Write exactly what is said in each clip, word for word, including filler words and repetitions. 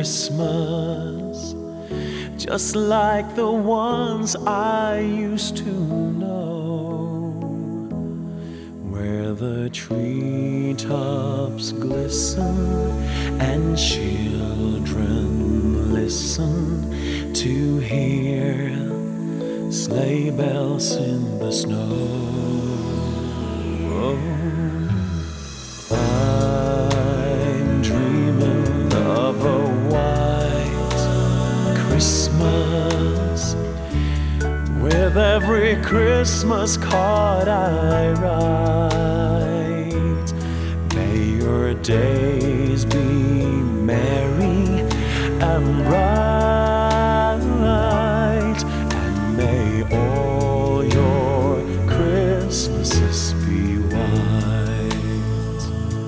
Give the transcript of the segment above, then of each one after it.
Christmas, just like the ones I used to know, where the treetops glisten and children listen to hear sleigh bells in the snow. I'm dreaming of a white Christmas, with every Christmas card I write. May your days be merry and bright, and may all your Christmases be white.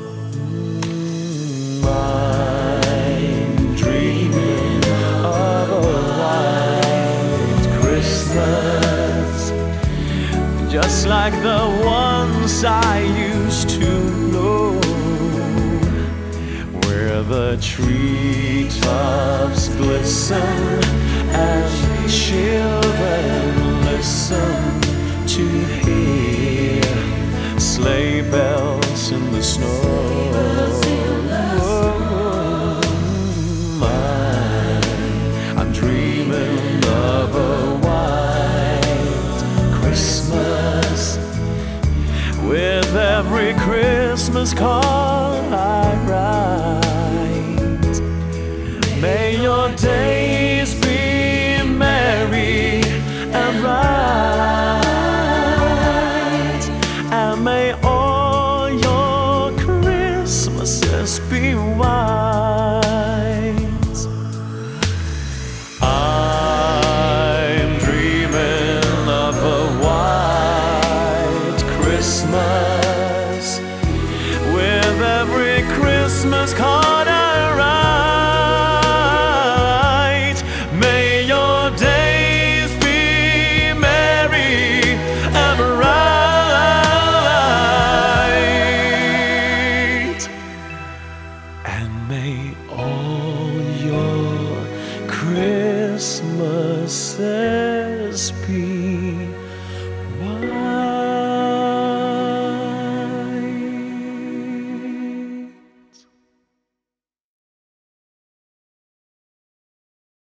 I'm dreaming of a white Christmas, just like the ones I used to know, where the treetops glisten and children listen to hear sleigh bells in the snow. I'm dreaming of a white Christmas, with every Christmas card I write. May your days be merry and bright, and may all your Christmases be white. I'm dreaming of a white Christmas, with every Christmas card I write. May your days be merry and bright, and may all your Christmases be